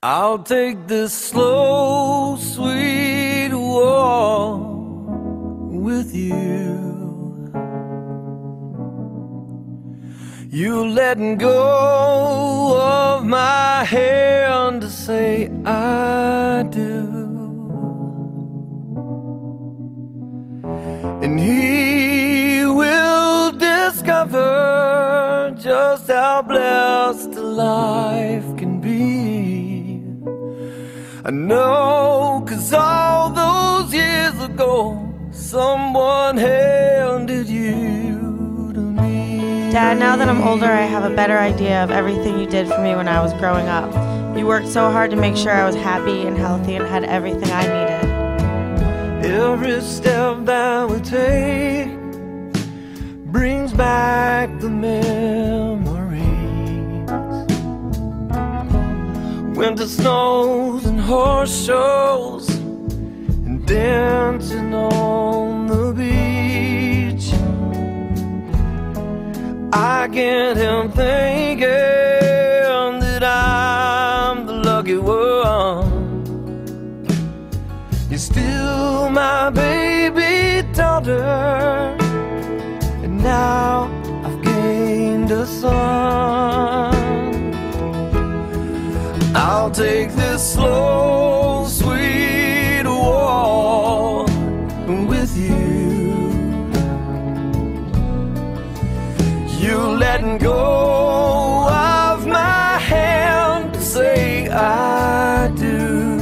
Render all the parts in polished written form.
I'll take this slow, sweet walk with you. You letting go of my hand to say I do. And he will discover just how blessed a life can be. I know, 'cause all those years ago someone handed you to me. Dad, now that I'm older, I have a better idea of everything you did for me when I was growing up. You worked so hard to make sure I was happy and healthy and had everything I needed. Every step that we take brings back the memories. Winter snows and horse shows and dancing on the beach. I can't help thinking that I'm the lucky one. You're still my baby daughter, and now I've gained a son. I'll take this slow, sweet walk with you. You letting go of my hand to say I do.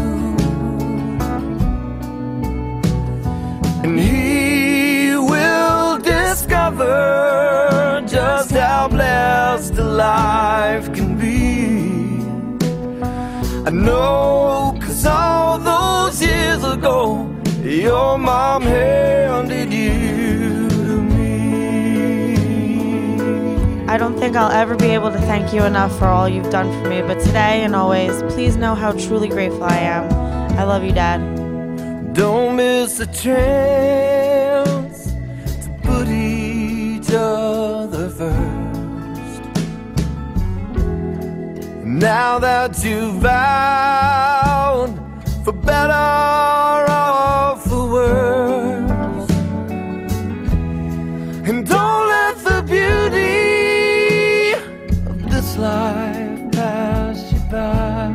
And he will discover just how blessed a life can be. I know, 'cause all those years ago your mom handed you to me. I don't think I'll ever be able to thank you enough for all you've done for me, but today and always, please know how truly grateful I am. I love you, Dad. Don't miss a chance to put each other first. Now that you've vowed for better or for worse, and don't let the beauty of this life pass you by.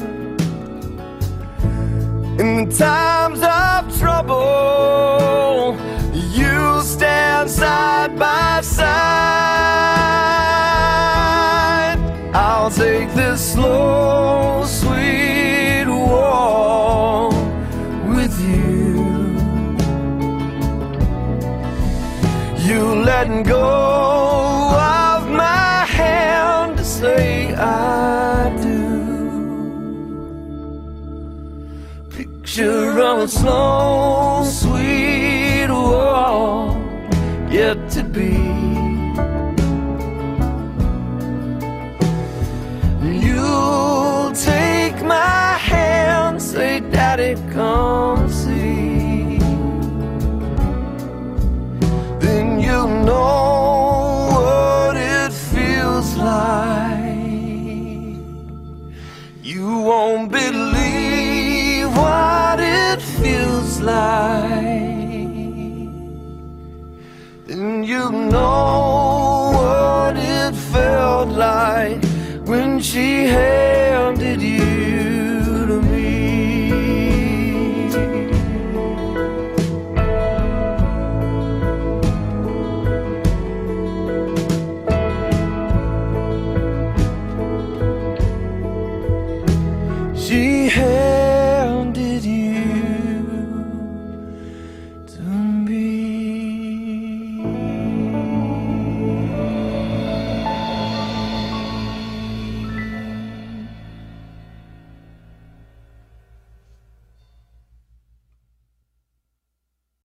In the times of trouble, you stand side by side. I'll take this slow, sweet walk with you. You letting go of my hand to say I do. Picture of a slow, sweet walk yet to be. You'll take my hand, say, Daddy, come see. Then you'll know what it feels like. You won't believe what it feels like. Then you know what it felt like when she had